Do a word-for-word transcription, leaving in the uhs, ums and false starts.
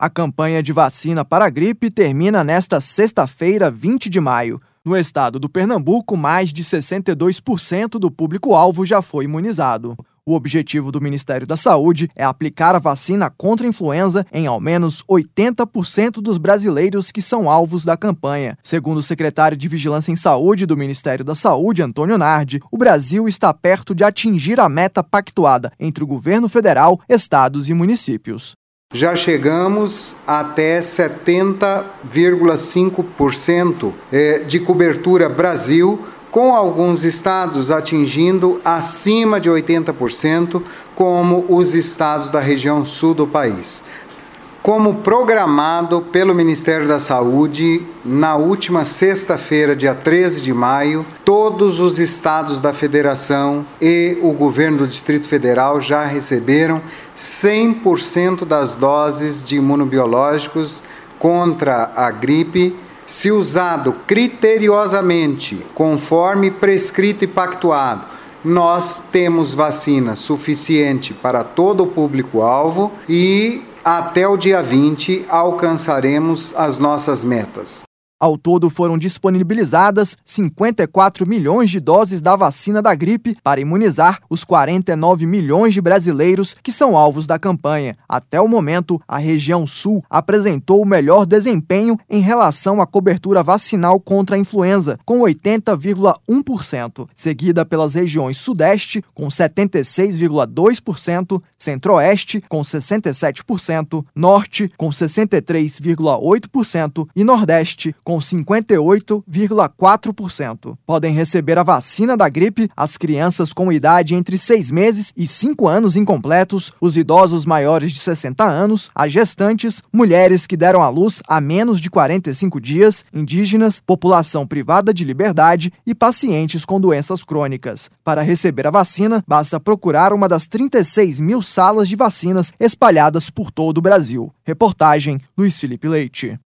A campanha de vacina para a gripe termina nesta sexta-feira, vinte de maio. No estado do Pernambuco, mais de sessenta e dois por cento do público-alvo já foi imunizado. O objetivo do Ministério da Saúde é aplicar a vacina contra a influenza em ao menos oitenta por cento dos brasileiros que são alvos da campanha. Segundo o secretário de Vigilância em Saúde do Ministério da Saúde, Antônio Nardi, o Brasil está perto de atingir a meta pactuada entre o governo federal, estados e municípios. Já chegamos até setenta vírgula cinco por cento de cobertura Brasil, com alguns estados atingindo acima de oitenta por cento, como os estados da região sul do país. Como programado pelo Ministério da Saúde, na última sexta-feira, dia treze de maio, todos os estados da federação e o governo do Distrito Federal já receberam cem por cento das doses de imunobiológicos contra a gripe, se usado criteriosamente, conforme prescrito e pactuado. Nós temos vacina suficiente para todo o público-alvo e até o dia vinte alcançaremos as nossas metas. Ao todo, foram disponibilizadas cinquenta e quatro milhões de doses da vacina da gripe para imunizar os quarenta e nove milhões de brasileiros que são alvos da campanha. Até o momento, a região sul apresentou o melhor desempenho em relação à cobertura vacinal contra a influenza, com oitenta vírgula um por cento, seguida pelas regiões sudeste, com setenta e seis vírgula dois por cento, centro-oeste, com sessenta e sete por cento, norte, com sessenta e três vírgula oito por cento e nordeste, com cinquenta e oito vírgula quatro por cento. Podem receber a vacina da gripe as crianças com idade entre seis meses e cinco anos incompletos, os idosos maiores de sessenta anos, as gestantes, mulheres que deram à luz há menos de quarenta e cinco dias, indígenas, população privada de liberdade e pacientes com doenças crônicas. Para receber a vacina, basta procurar uma das trinta e seis mil salas de vacinas espalhadas por todo o Brasil. Reportagem Luiz Felipe Leite.